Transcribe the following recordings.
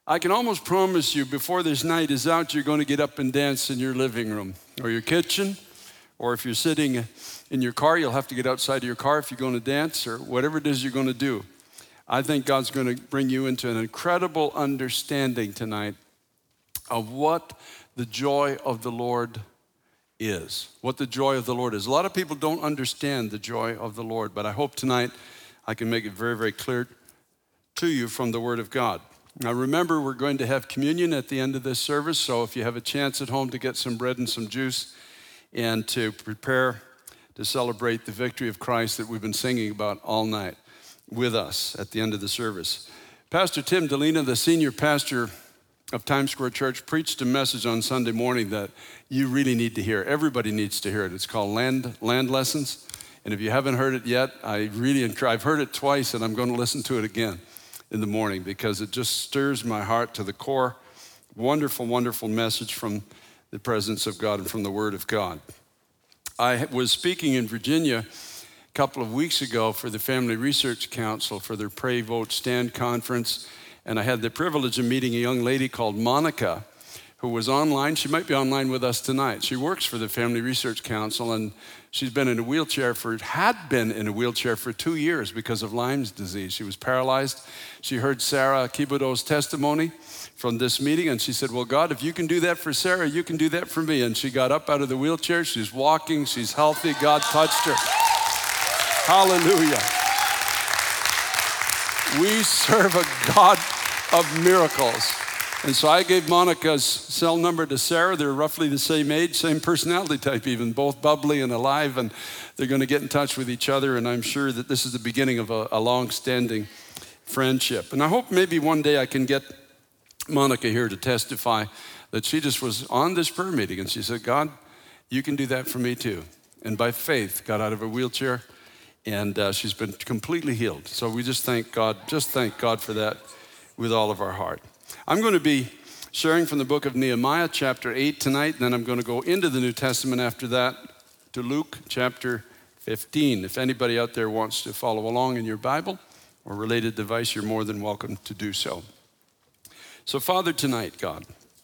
I can almost promise you before this night is out, you're going to get up and dance in your living room or your kitchen, or if you're sitting in your car, you'll have to get outside of your car if you're going to dance or whatever it is you're going to do. I think God's going to bring you into an incredible understanding tonight of what the joy of the Lord is, what the joy of the Lord is. A lot of people don't understand the joy of the Lord, but I hope tonight I can make it very, very clear to you from the Word of God. Now remember, we're going to have communion at the end of this service, so if you have a chance at home to get some bread and some juice and to prepare to celebrate the victory of Christ that we've been singing about all night with us at the end of the service. Pastor Tim Delina, the senior pastor of Times Square Church, preached a message on Sunday morning that you really need to hear. Everybody needs to hear it. It's called Land Lessons, and if you haven't heard it yet, I've heard it twice, and I'm going to listen to it again in the morning because it just stirs my heart to the core. Wonderful, wonderful message from the presence of God and from the Word of God. I was speaking in Virginia a couple of weeks ago for the Family Research Council for their Pray, Vote, Stand conference, and I had the privilege of meeting a young lady called Monica who was online. She might be online with us tonight. She works for the Family Research Council, and she's had been in a wheelchair for 2 years because of Lyme's disease. She was paralyzed. She heard Sarah Kibodo's testimony from this meeting, and she said, well, God, if you can do that for Sarah, you can do that for me. And she got up out of the wheelchair. She's walking. She's healthy. God touched her. Hallelujah. We serve a God of miracles. And so I gave Monica's cell number to Sarah. They're roughly the same age, same personality type even, both bubbly and alive, and they're going to get in touch with each other, and I'm sure that this is the beginning of a long-standing friendship. And I hope maybe one day I can get Monica here to testify that she just was on this prayer meeting, and she said, God, you can do that for me too. And by faith, got out of a wheelchair, and she's been completely healed. So we just thank God for that with all of our heart. I'm going to be sharing from the book of Nehemiah, chapter 8 tonight, and then I'm going to go into the New Testament after that to Luke, chapter 15. If anybody out there wants to follow along in your Bible or related device, you're more than welcome to do so. So, Father, tonight, God,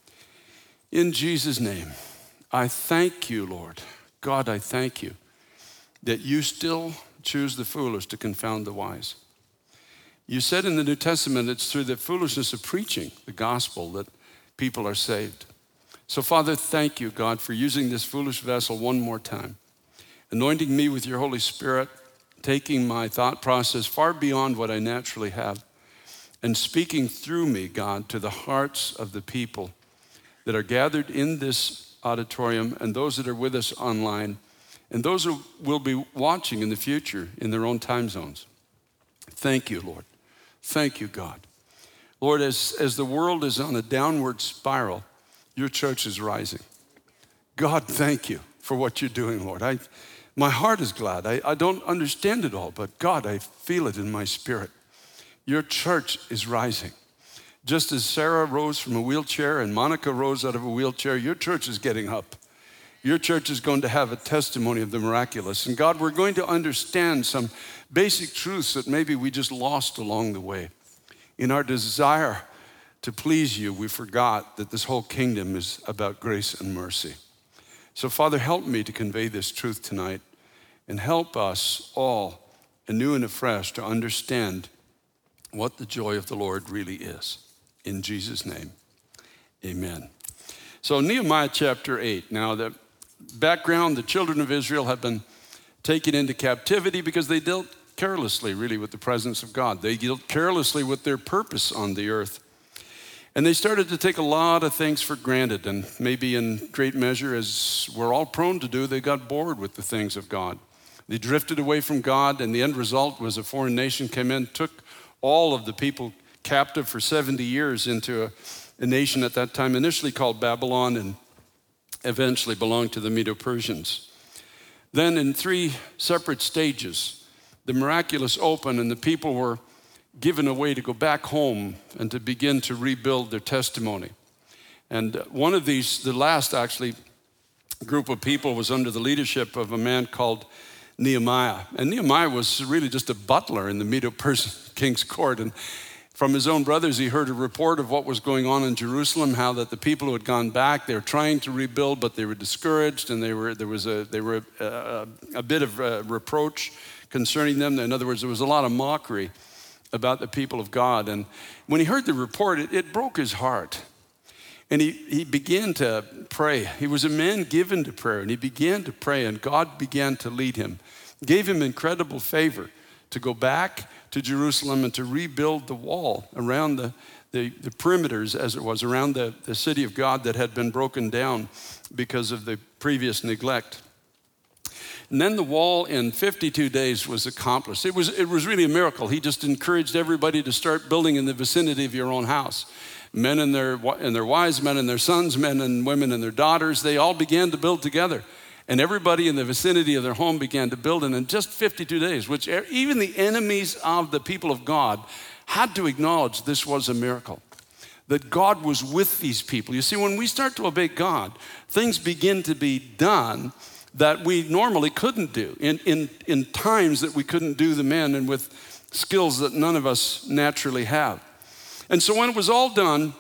in Jesus' name, I thank you, Lord. God, I thank you that you still choose the foolish to confound the wise. You said in the New Testament, it's through the foolishness of preaching the gospel that people are saved. So, Father, thank you, God, for using this foolish vessel one more time, anointing me with your Holy Spirit, taking my thought process far beyond what I naturally have, and speaking through me, God, to the hearts of the people that are gathered in this auditorium and those that are with us online and those who will be watching in the future in their own time zones. Thank you, Lord. Thank you, God. Lord, as the world is on a downward spiral, your church is rising. God, thank you for what you're doing, Lord. My heart is glad. I don't understand it all, but God, I feel it in my spirit. Your church is rising. Just as Sarah rose from a wheelchair and Monica rose out of a wheelchair, your church is getting up. Your church is going to have a testimony of the miraculous. And God, we're going to understand some basic truths that maybe we just lost along the way. In our desire to please you, we forgot that this whole kingdom is about grace and mercy. So, Father, help me to convey this truth tonight and help us all anew and afresh to understand what the joy of the Lord really is. In Jesus' name, amen. So Nehemiah chapter 8. Now the background, the children of Israel have been taken into captivity because they dealt carelessly really with the presence of God. They dealt carelessly with their purpose on the earth. And they started to take a lot of things for granted, and maybe in great measure, as we're all prone to do, they got bored with the things of God. They drifted away from God, and the end result was a foreign nation came in, took all of the people captive for 70 years into a nation at that time initially called Babylon and eventually belonged to the Medo-Persians. Then in 3 separate stages, the miraculous opened and the people were given a way to go back home and to begin to rebuild their testimony. And one of these, the last actually group of people was under the leadership of a man called Nehemiah. And Nehemiah was really just a butler in the Medo-Persian king's court. And From his own brothers, he heard a report of what was going on in Jerusalem, how that the people who had gone back, they were trying to rebuild, but they were discouraged, and there was a bit of reproach concerning them. In other words, there was a lot of mockery about the people of God. And when he heard the report, it broke his heart. And he began to pray. He was a man given to prayer, and he began to pray, and God began to lead him, gave him incredible favor to go back to Jerusalem and to rebuild the wall around the perimeters, as it was, around the city of God that had been broken down because of the previous neglect. And then the wall in 52 days was accomplished. It was really a miracle. He just encouraged everybody to start building in the vicinity of your own house. Men and their wives, men and their sons, men and women and their daughters, they all began to build together. And everybody in the vicinity of their home began to build. And in just 52 days, which even the enemies of the people of God had to acknowledge this was a miracle, that God was with these people. You see, when we start to obey God, things begin to be done that we normally couldn't do in times that we couldn't do them in, and with skills that none of us naturally have. And so when it was all done,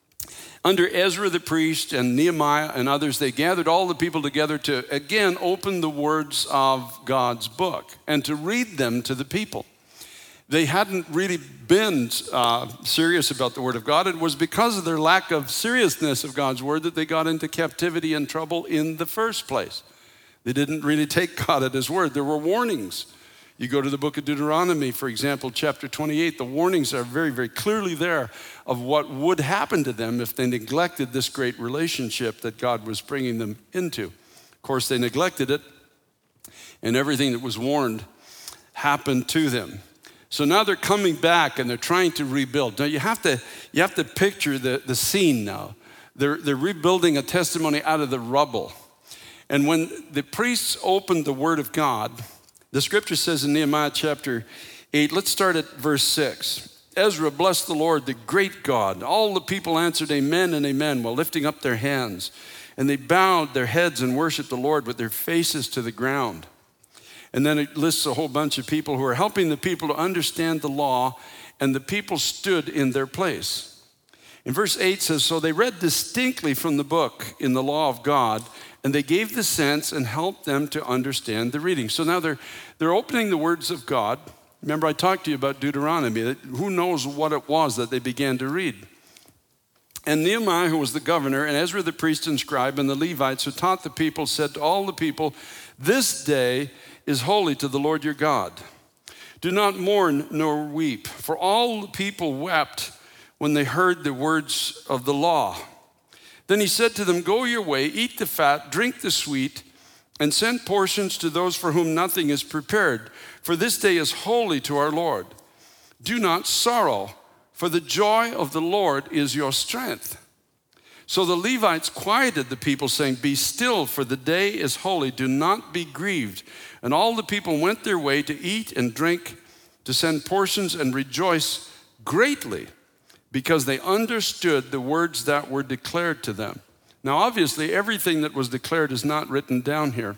under Ezra the priest and Nehemiah and others, they gathered all the people together to again open the words of God's book and to read them to the people. They hadn't really been serious about the word of God. It was because of their lack of seriousness of God's word that they got into captivity and trouble in the first place. They didn't really take God at his word. There were warnings. You go to the book of Deuteronomy, for example, chapter 28, the warnings are very, very clearly there of what would happen to them if they neglected this great relationship that God was bringing them into. Of course, they neglected it, and everything that was warned happened to them. So now they're coming back and they're trying to rebuild. Now you have to picture the scene now. They're rebuilding a testimony out of the rubble. And when the priests opened the word of God, the scripture says in Nehemiah chapter 8, let's start at verse 6. Ezra blessed the Lord, the great God. All the people answered amen and amen while lifting up their hands. And they bowed their heads and worshiped the Lord with their faces to the ground. And then it lists a whole bunch of people who are helping the people to understand the law, and the people stood in their place. In verse 8 says, so they read distinctly from the book in the law of God, and they gave the sense and helped them to understand the reading. So now they're opening the words of God. Remember, I talked to you about Deuteronomy. Who knows what it was that they began to read? And Nehemiah, who was the governor, and Ezra the priest and scribe, and the Levites who taught the people, said to all the people, this day is holy to the Lord your God. Do not mourn nor weep, for all the people wept when they heard the words of the law. Then he said to them, go your way, eat the fat, drink the sweet, and send portions to those for whom nothing is prepared. For this day is holy to our Lord. Do not sorrow, for the joy of the Lord is your strength. So the Levites quieted the people, saying, be still, for the day is holy. Do not be grieved. And all the people went their way to eat and drink, to send portions and rejoice greatly, because they understood the words that were declared to them. Now, obviously, everything that was declared is not written down here.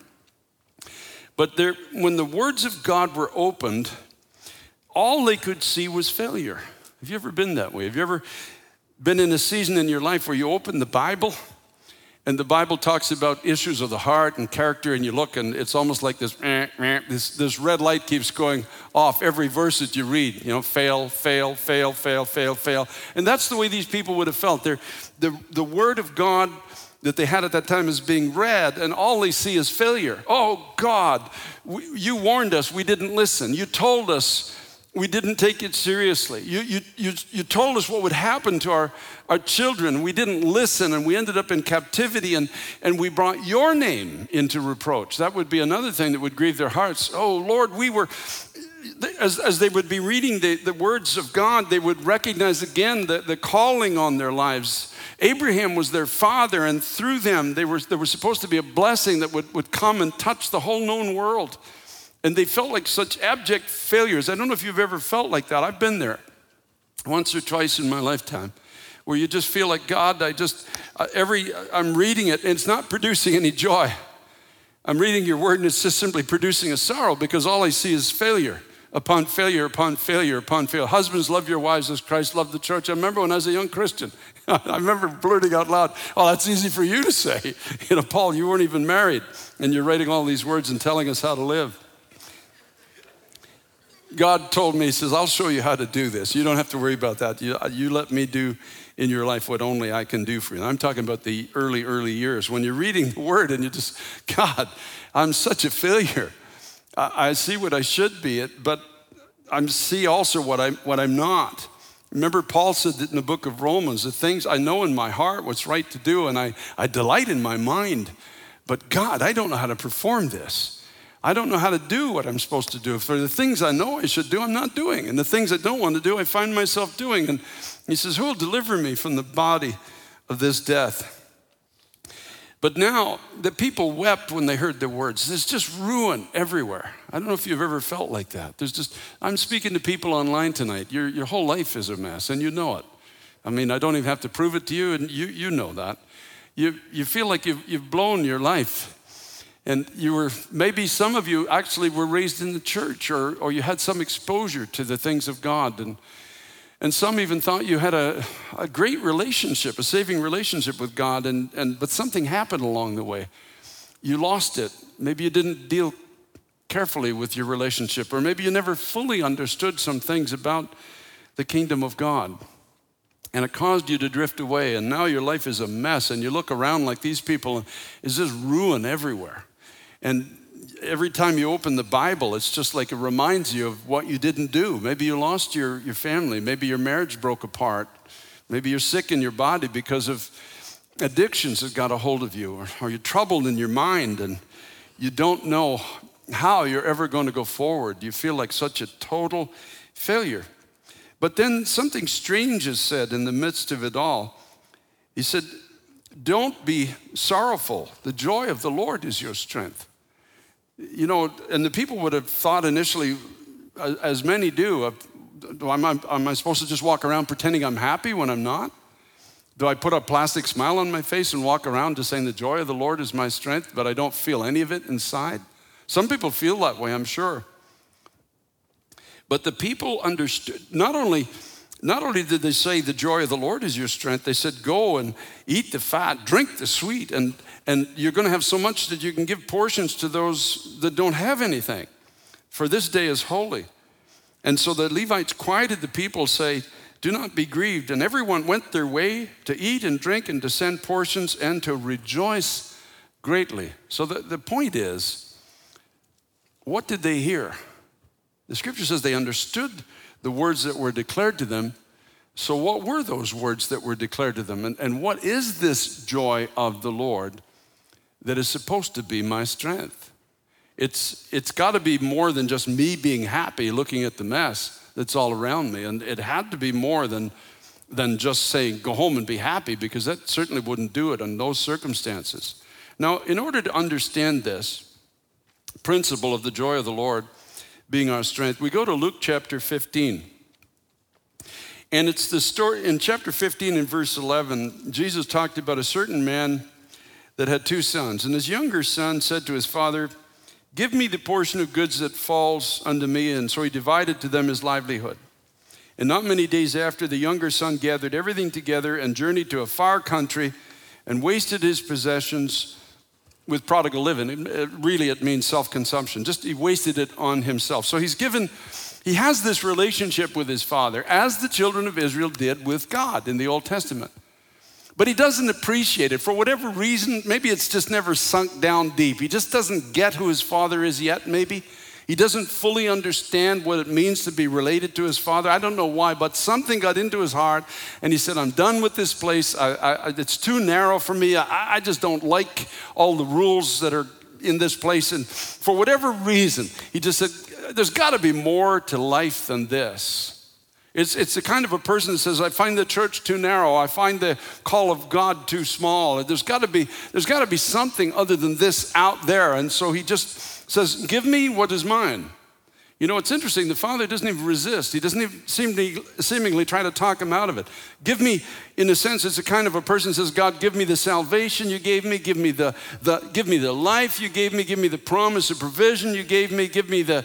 But when the words of God were opened, all they could see was failure. Have you ever been that way? Have you ever been in a season in your life where you open the Bible, and the Bible talks about issues of the heart and character, and you look and it's almost like this red light keeps going off every verse that you read. You know, fail, fail, fail, fail, fail, fail. And that's the way these people would have felt. The word of God that they had at that time is being read, and all they see is failure. Oh, God, you warned us, we didn't listen. You told us, we didn't take it seriously. You told us what would happen to our children. We didn't listen, and we ended up in captivity, and we brought your name into reproach. That would be another thing that would grieve their hearts. Oh, Lord, we were, as they would be reading the words of God, they would recognize again the calling on their lives. Abraham was their father, and through them, there was supposed to be a blessing that would come and touch the whole known world. And they felt like such abject failures. I don't know if you've ever felt like that. I've been there once or twice in my lifetime, where you just feel like, God, I'm reading it and it's not producing any joy. I'm reading your word and it's just simply producing a sorrow because all I see is failure. upon failure upon failure upon failure. Husbands, love your wives as Christ loved the church. I remember when I was a young Christian, I remember blurting out loud, oh, that's easy for you to say. Paul, you weren't even married, and you're writing all these words and telling us how to live. God told me, he says, I'll show you how to do this. You don't have to worry about that. You let me do in your life what only I can do for you. And I'm talking about the early years. When you're reading the word and you just, God, I'm such a failure. I see what I should be, but I see also what I'm not. Remember, Paul said that in the book of Romans, the things I know in my heart what's right to do, and I delight in my mind. But God, I don't know how to perform this. I don't know how to do what I'm supposed to do. For the things I know I should do, I'm not doing. And the things I don't want to do, I find myself doing. And he says, who will deliver me from the body of this death? But now the people wept when they heard the words. There's just ruin everywhere. I don't know if you've ever felt like that. I'm speaking to people online tonight. Your whole life is a mess, and you know it. I mean, I don't even have to prove it to you, and you know that. You feel like you've blown your life. And maybe some of you actually were raised in the church, or you had some exposure to the things of God. And some even thought you had a great relationship, a saving relationship with God, but something happened along the way. You lost it. Maybe you didn't deal carefully with your relationship, or maybe you never fully understood some things about the kingdom of God. And it caused you to drift away, and now your life is a mess, and you look around like these people, and it's just ruin everywhere. And every time you open the Bible, it's just like it reminds you of what you didn't do. Maybe you lost your family. Maybe your marriage broke apart. Maybe you're sick in your body because of addictions that got a hold of you, or you're troubled in your mind, and you don't know how you're ever going to go forward. You feel like such a total failure. But then something strange is said in the midst of it all. He said, don't be sorrowful. The joy of the Lord is your strength. And the people would have thought initially, as many do, am I supposed to just walk around pretending I'm happy when I'm not? Do I put a plastic smile on my face and walk around just saying the joy of the Lord is my strength, but I don't feel any of it inside? Some people feel that way, I'm sure. But the people understood, not only did they say the joy of the Lord is your strength, they said go and eat the fat, drink the sweet, and you're going to have so much that you can give portions to those that don't have anything. For this day is holy. And so the Levites quieted the people, say, do not be grieved. And everyone went their way to eat and drink and to send portions and to rejoice greatly. So the point is, what did they hear? The scripture says they understood the words that were declared to them. So what were those words that were declared to them? And what is this joy of the Lord that is supposed to be my strength? It's got to be more than just me being happy looking at the mess that's all around me. And it had to be more than just saying, go home and be happy, because that certainly wouldn't do it in those circumstances. Now, in order to understand this principle of the joy of the Lord being our strength, we go to Luke chapter 15. And it's the story in chapter 15 and verse 11. Jesus talked about a certain man that had two sons. And his younger son said to his father, give me the portion of goods that falls unto me. And so he divided to them his livelihood. And not many days after, the younger son gathered everything together and journeyed to a far country and wasted his possessions with prodigal living. It means self-consumption. Just he wasted it on himself. So he has this relationship with his father, as the children of Israel did with God in the Old Testament. But he doesn't appreciate it. For whatever reason, maybe it's just never sunk down deep. He just doesn't get who his father is yet, maybe. He doesn't fully understand what it means to be related to his father. I don't know why, but something got into his heart, and he said, I'm done with this place. It's too narrow for me. I just don't like all the rules that are in this place. And for whatever reason, he just said, there's got to be more to life than this. It's the kind of a person that says, I find the church too narrow. I find the call of God too small. There's got to be something other than this out there. And so he just says, give me what is mine. You know, it's interesting. The father doesn't even resist. He doesn't even seemingly try to talk him out of it. Give me, in a sense, it's a kind of a person that says, God, give me the salvation you gave me. Give me the life you gave me. Give me the promise of provision you gave me. Give me the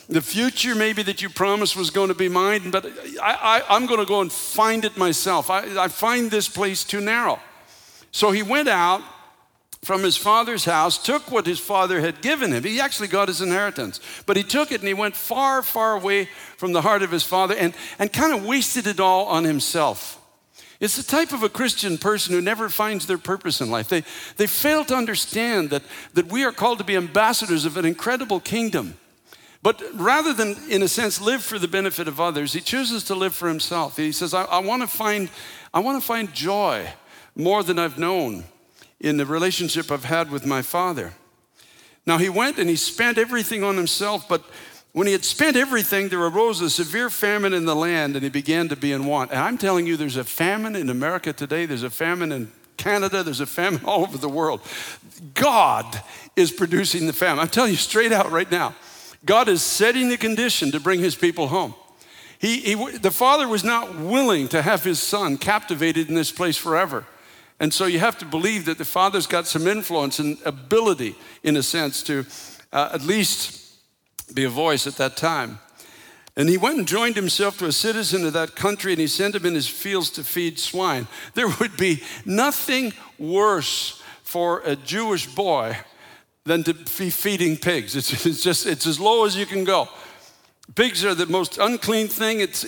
The future maybe that you promised was going to be mine, but I'm going to go and find it myself. I find this place too narrow. So he went out from his father's house, took what his father had given him. He actually got his inheritance, but he took it and he went far, far away from the heart of his father and kind of wasted it all on himself. It's the type of a Christian person who never finds their purpose in life. They fail to understand that we are called to be ambassadors of an incredible kingdom. But rather than, in a sense, live for the benefit of others, he chooses to live for himself. He says, I want to find joy more than I've known in the relationship I've had with my father. Now he went and he spent everything on himself, but when he had spent everything, there arose a severe famine in the land, and he began to be in want. And I'm telling you, there's a famine in America today. There's a famine in Canada. There's a famine all over the world. God is producing the famine. I'm telling you straight out right now. God is setting the condition to bring his people home. The father was not willing to have his son captivated in this place forever. And so you have to believe that the father's got some influence and ability, in a sense, to at least be a voice at that time. And he went and joined himself to a citizen of that country, and he sent him in his fields to feed swine. There would be nothing worse for a Jewish boy than to be feeding pigs. It's as low as you can go. Pigs are the most unclean thing. It's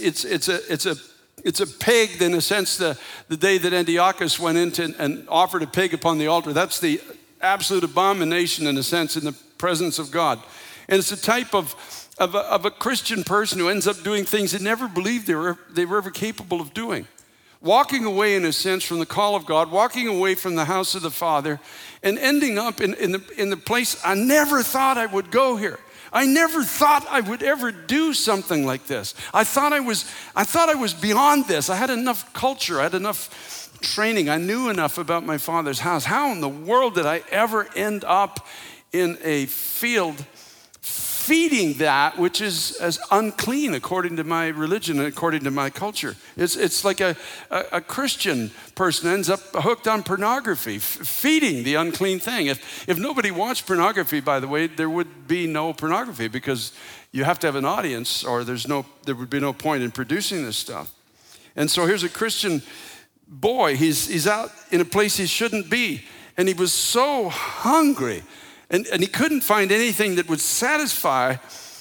a pig, in a sense, the day that Antiochus went in and offered a pig upon the altar. That's the absolute abomination, in a sense, in the presence of God. And it's a type of a Christian person who ends up doing things they never believed they were ever capable of doing. Walking away, in a sense, from the call of God, walking away from the house of the Father, and ending up in the place I never thought I would go here. I never thought I would ever do something like this. I thought I was beyond this. I had enough culture. I had enough training. I knew enough about my Father's house. How in the world did I ever end up in a field feeding that which is as unclean according to my religion and according to my culture? It's like a Christian person ends up hooked on pornography, feeding the unclean thing. If nobody watched pornography, by the way, there would be no pornography, because you have to have an audience, or there would be no point in producing this stuff. And so here's a Christian boy. He's out in a place he shouldn't be, and he was so hungry. And he couldn't find anything that would satisfy.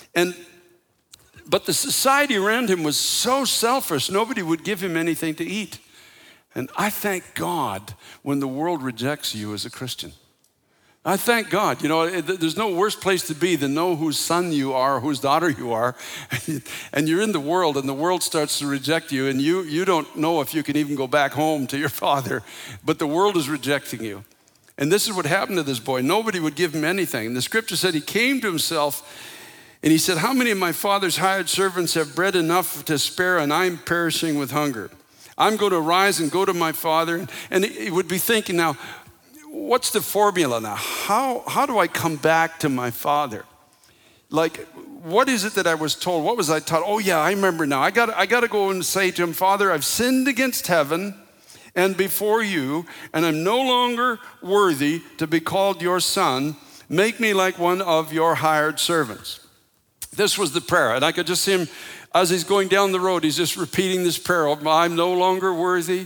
But the society around him was so selfish, nobody would give him anything to eat. And I thank God when the world rejects you as a Christian. I thank God. There's no worse place to be than know whose son you are, whose daughter you are. And you're in the world, and the world starts to reject you, and you don't know if you can even go back home to your father. But the world is rejecting you. And this is what happened to this boy. Nobody would give him anything. And the scripture said he came to himself and he said, how many of my father's hired servants have bread enough to spare, and I'm perishing with hunger? I'm going to rise and go to my father. And he would be thinking, now, what's the formula now? How do I come back to my father? Like, what is it that I was told? What was I taught? Oh yeah, I remember now. I got to go and say to him, Father, I've sinned against heaven and before you, and I'm no longer worthy to be called your son. Make me like one of your hired servants. This was the prayer, and I could just see him as he's going down the road. He's just repeating this prayer of, I'm no longer worthy.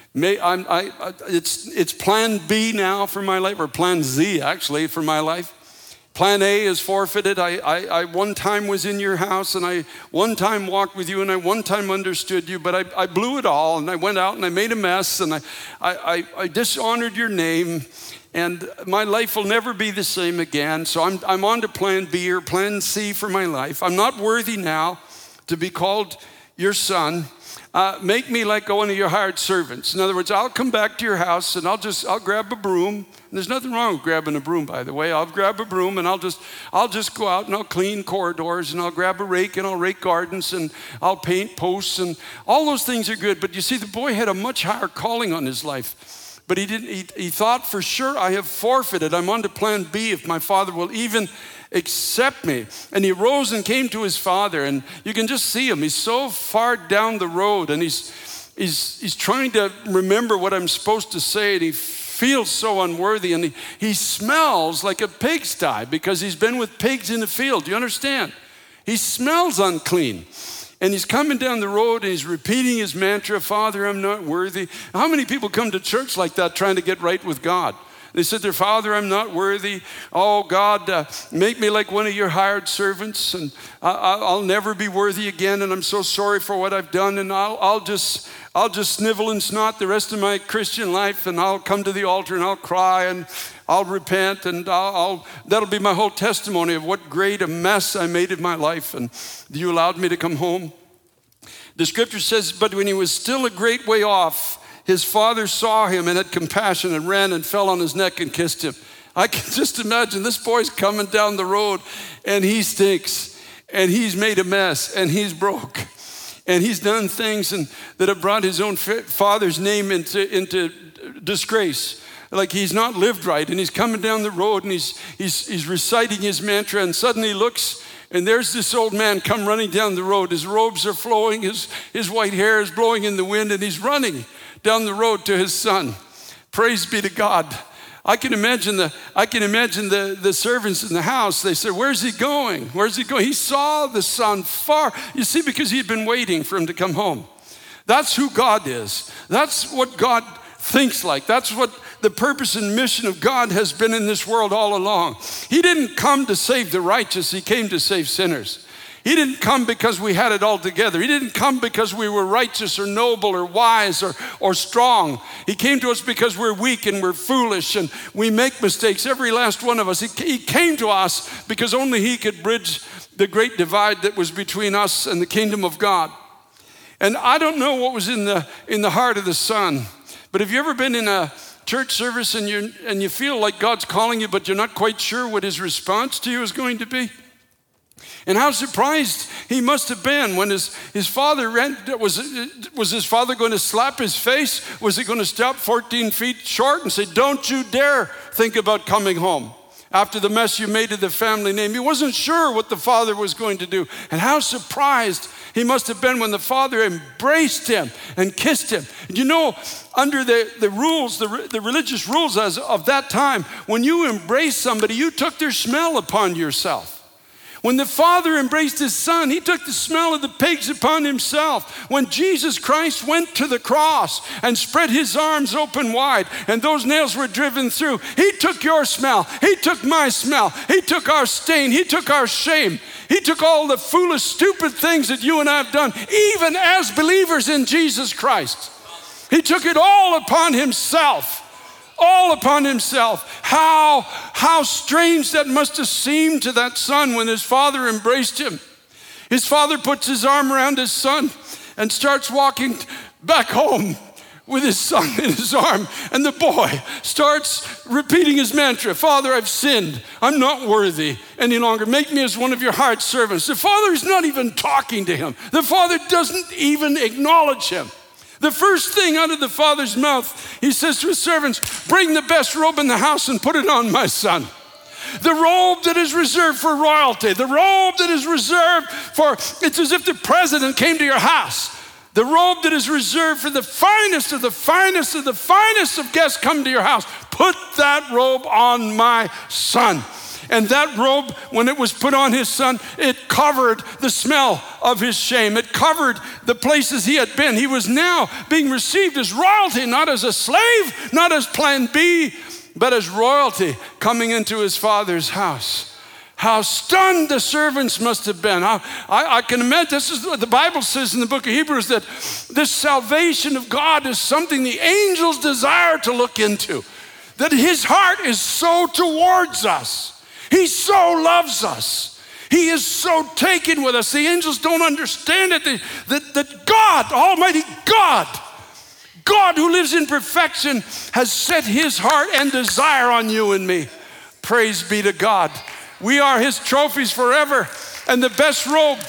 It's plan B now for my life, or plan Z actually for my life. Plan A is forfeited. I one time was in your house, and I one time walked with you, and I one time understood you, but I blew it all, and I went out and I made a mess, and I dishonored your name, and my life will never be the same again. So I'm on to plan B or plan C for my life. I'm not worthy now to be called your son. Make me like one of your hired servants. In other words, I'll come back to your house and I'll grab a broom. And there's nothing wrong with grabbing a broom, by the way. I'll grab a broom and I'll just go out and I'll clean corridors, and I'll grab a rake and I'll rake gardens, and I'll paint posts, and all those things are good. But you see, the boy had a much higher calling on his life. But he thought, for sure, I have forfeited. I'm on to plan B if my father will even accept me. And he rose and came to his father, and you can just see him. He's so far down the road, and he's trying to remember what I'm supposed to say, and he feels so unworthy, and he smells like a pigsty because he's been with pigs in the field. Do you understand? He smells unclean. And he's coming down the road and he's repeating his mantra, Father, I'm not worthy. How many people come to church like that trying to get right with God? They said, their Father, I'm not worthy. Oh, God, make me like one of your hired servants, and I'll never be worthy again, and I'm so sorry for what I've done, and I'll just snivel and snot the rest of my Christian life, and I'll come to the altar, and I'll cry, and I'll repent, and that'll be my whole testimony of what great a mess I made of my life, and you allowed me to come home. The scripture says, but when he was still a great way off, his father saw him and had compassion and ran and fell on his neck and kissed him. I can just imagine this boy's coming down the road and he stinks and he's made a mess and he's broke and he's done things that have brought his own father's name into disgrace. Like he's not lived right, and he's coming down the road and he's reciting his mantra, and suddenly looks and there's this old man come running down the road. His robes are flowing, his white hair is blowing in the wind, and he's running down the road to his son. Praise be to God. I can imagine the servants in the house. They said, where's he going? Where's he going? He saw the son far. You see, because he'd been waiting for him to come home. That's who God is. That's what God thinks like. That's what the purpose and mission of God has been in this world all along. He didn't come to save the righteous. He came to save sinners. He didn't come because we had it all together. He didn't come because we were righteous or noble or wise or strong. He came to us because we're weak and we're foolish and we make mistakes, every last one of us. He came to us because only he could bridge the great divide that was between us and the kingdom of God. And I don't know what was in the heart of the son, but have you ever been in a church service and you feel like God's calling you, but you're not quite sure what his response to you is going to be? And how surprised he must have been when his father was his father going to slap his face? Was he going to stop 14 feet short and say, don't you dare think about coming home after the mess you made of the family name? He wasn't sure what the father was going to do. And how surprised he must have been when the father embraced him and kissed him. You know, under the rules, the religious rules of that time, when you embraced somebody, you took their smell upon yourself. When the Father embraced his Son, he took the smell of the pigs upon himself. When Jesus Christ went to the cross and spread his arms open wide and those nails were driven through, he took your smell, he took my smell, he took our stain, he took our shame. He took all the foolish, stupid things that you and I have done, even as believers in Jesus Christ. He took it all upon himself. All upon himself. How strange that must have seemed to that son when his father embraced him. His father puts his arm around his son and starts walking back home with his son in his arm. And the boy starts repeating his mantra, Father, I've sinned. I'm not worthy any longer. Make me as one of your hired servants. The father is not even talking to him. The father doesn't even acknowledge him. The first thing out of the father's mouth, he says to his servants, bring the best robe in the house and put it on my son. The robe that is reserved for royalty, the robe that is reserved for, it's as if the president came to your house. The robe that is reserved for the finest of the finest of the finest of guests come to your house. Put that robe on my son. And that robe, when it was put on his son, it covered the smell of his shame. It covered the places he had been. He was now being received as royalty, not as a slave, not as plan B, but as royalty coming into his father's house. How stunned the servants must have been. I can imagine, this is what the Bible says in the book of Hebrews, that this salvation of God is something the angels desire to look into. That his heart is so towards us. He so loves us. He is so taken with us. The angels don't understand it. That God, Almighty God who lives in perfection, has set his heart and desire on you and me. Praise be to God. We are his trophies forever. And the best robe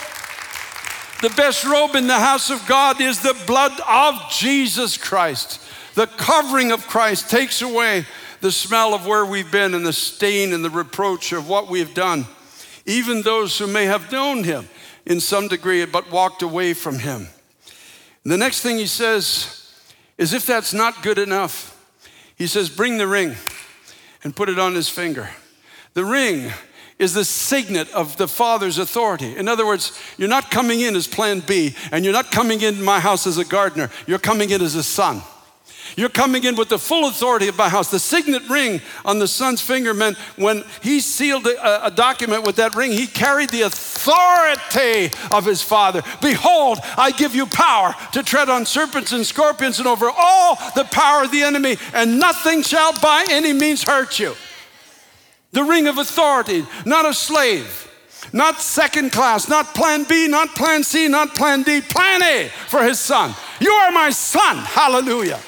in the house of God is the blood of Jesus Christ. The covering of Christ takes away the smell of where we've been and the stain and the reproach of what we've done. Even those who may have known him in some degree but walked away from him. And the next thing he says is, if that's not good enough, he says, bring the ring and put it on his finger. The ring is the signet of the Father's authority. In other words, you're not coming in as plan B, and you're not coming into my house as a gardener. You're coming in as a son. You're coming in with the full authority of my house. The signet ring on the son's finger meant when he sealed a document with that ring, he carried the authority of his Father. Behold, I give you power to tread on serpents and scorpions and over all the power of the enemy, and nothing shall by any means hurt you. The ring of authority, not a slave, not second class, not plan B, not plan C, not plan D, plan A for his son. You are my son, hallelujah.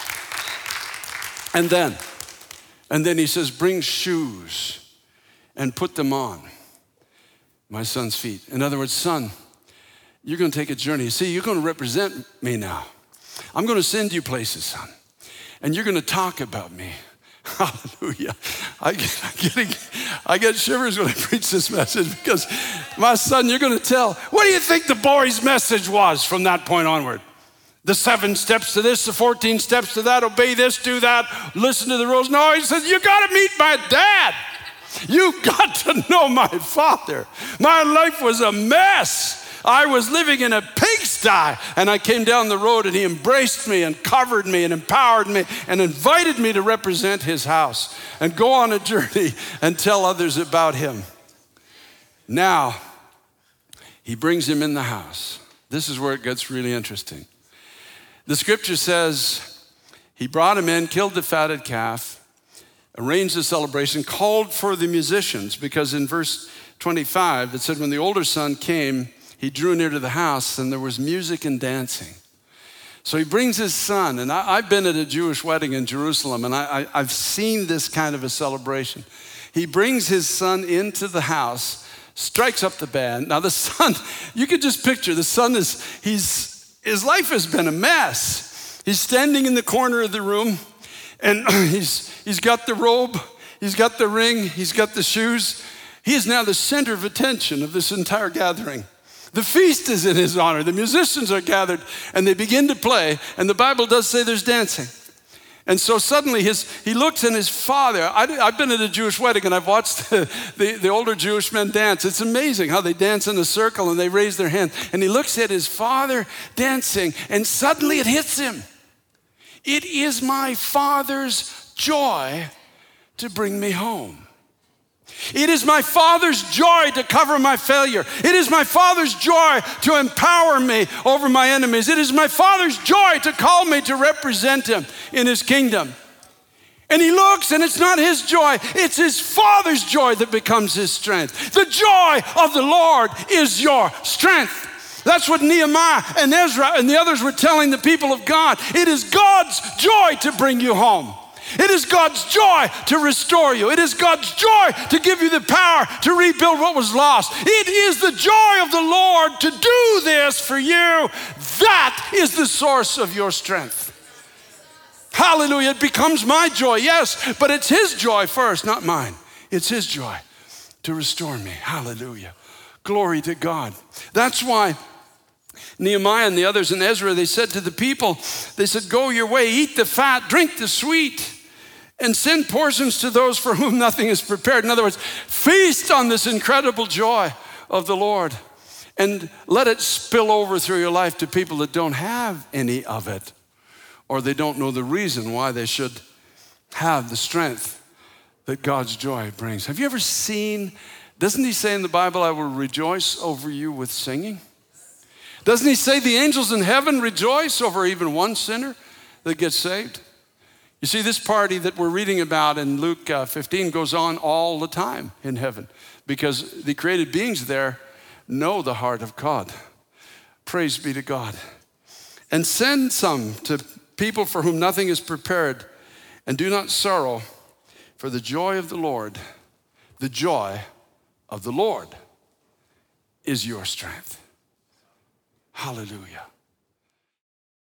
And then he says, bring shoes and put them on my son's feet. In other words, son, you're going to take a journey. See, you're going to represent me now. I'm going to send you places, son, and you're going to talk about me. Hallelujah. I get shivers when I preach this message because my son, you're going to tell. What do you think the boy's message was from that point onward? The 7 steps to this, the 14 steps to that, obey this, do that, listen to the rules. No, he says, you got to meet my dad. You got to know my father. My life was a mess. I was living in a pigsty, and I came down the road and he embraced me and covered me and empowered me and invited me to represent his house and go on a journey and tell others about him. Now, he brings him in the house. This is where it gets really interesting. The scripture says he brought him in, killed the fatted calf, arranged the celebration, called for the musicians, because in verse 25, it said when the older son came, he drew near to the house and there was music and dancing. So he brings his son, and I've been at a Jewish wedding in Jerusalem, and I've seen this kind of a celebration. He brings his son into the house, strikes up the band. Now the son, you could just picture, the son his life has been a mess. He's standing in the corner of the room, and he's got the robe, he's got the ring, he's got the shoes. He is now the center of attention of this entire gathering. The feast is in his honor. The musicians are gathered and they begin to play, and the Bible does say there's dancing. And so suddenly he looks, and his father, I've been at a Jewish wedding and I've watched the older Jewish men dance. It's amazing how they dance in a circle and they raise their hand. And he looks at his father dancing, and suddenly it hits him. It is my father's joy to bring me home. It is my Father's joy to cover my failure. It is my Father's joy to empower me over my enemies. It is my Father's joy to call me to represent him in his kingdom. And he looks, and it's not his joy, it's his Father's joy that becomes his strength. The joy of the Lord is your strength. That's what Nehemiah and Ezra and the others were telling the people of God. It is God's joy to bring you home. It is God's joy to restore you. It is God's joy to give you the power to rebuild what was lost. It is the joy of the Lord to do this for you. That is the source of your strength. Hallelujah. It becomes my joy, yes, but it's his joy first, not mine. It's his joy to restore me. Hallelujah. Glory to God. That's why Nehemiah and the others in Ezra, they said to the people, they said, go your way, eat the fat, drink the sweet, and send portions to those for whom nothing is prepared. In other words, feast on this incredible joy of the Lord and let it spill over through your life to people that don't have any of it, or they don't know the reason why they should have the strength that God's joy brings. Have you ever seen, doesn't he say in the Bible, I will rejoice over you with singing? Doesn't he say the angels in heaven rejoice over even one sinner that gets saved? You see, this party that we're reading about in Luke 15 goes on all the time in heaven because the created beings there know the heart of God. Praise be to God. And send some to people for whom nothing is prepared, and do not sorrow, for the joy of the Lord is your strength. Hallelujah.